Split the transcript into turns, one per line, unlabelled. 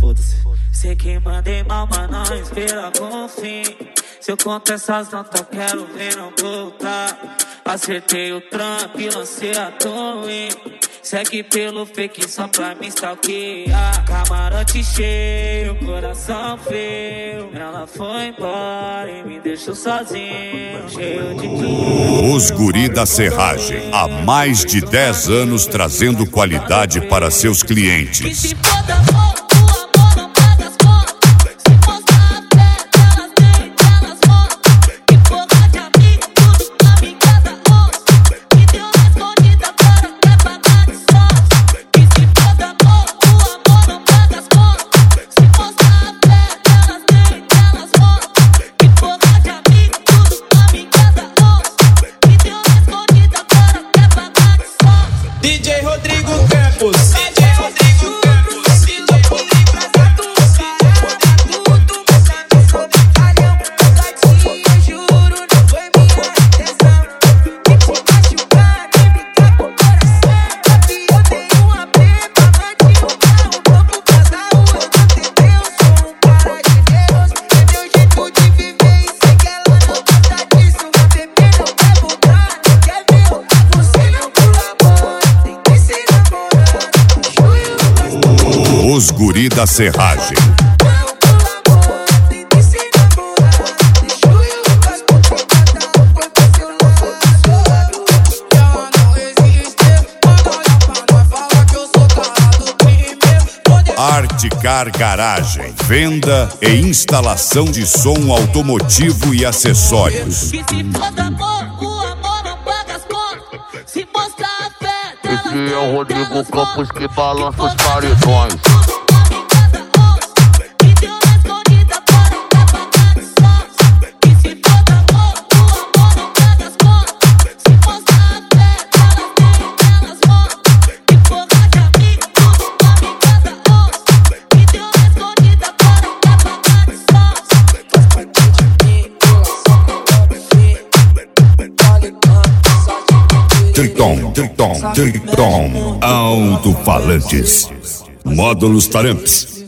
foda-se. Sei que mandei mal, mas não espera com fim. Se eu conto essas notas, quero ver não voltar. Acertei o trampo e lancei a torre. Segue pelo fake só pra me stalkear. Camarote cheio, coração frio. Ela foi embora e me deixou sozinho, cheio de dinheiro.
Os Guri da Serragem, há mais de 10 anos trazendo qualidade para seus clientes.
DJ Rodrigo Campos.
Os Guri da Serragem. Articar Garagem, venda e instalação de som automotivo e acessórios.
Esse é o Rodrigo Campos que balança os paredões.
Triton, alto-falantes, módulos Taramps.